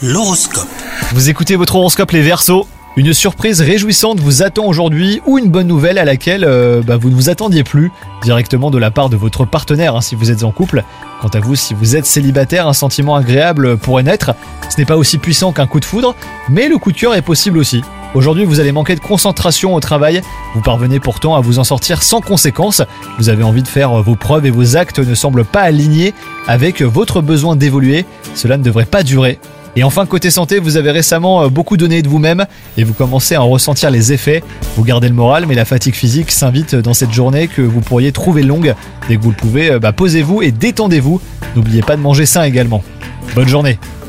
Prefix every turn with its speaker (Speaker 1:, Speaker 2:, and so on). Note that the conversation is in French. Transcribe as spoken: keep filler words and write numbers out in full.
Speaker 1: L'horoscope.
Speaker 2: Vous écoutez votre horoscope les Verseaux. Une surprise réjouissante vous attend aujourd'hui ou une bonne nouvelle à laquelle euh, bah, vous ne vous attendiez plus directement de la part de votre partenaire hein, si vous êtes en couple. Quant à vous, si vous êtes célibataire, un sentiment agréable pourrait naître. Ce n'est pas aussi puissant qu'un coup de foudre, mais le coup de cœur est possible aussi. Aujourd'hui, vous allez manquer de concentration au travail. Vous parvenez pourtant à vous en sortir sans conséquence. Vous avez envie de faire vos preuves et vos actes ne semblent pas alignés avec votre besoin d'évoluer. Cela ne devrait pas durer. Et enfin, côté santé, vous avez récemment beaucoup donné de vous-même et vous commencez à en ressentir les effets. Vous gardez le moral, mais la fatigue physique s'invite dans cette journée que vous pourriez trouver longue. Dès que vous le pouvez, bah, posez-vous et détendez-vous. N'oubliez pas de manger sain également. Bonne journée.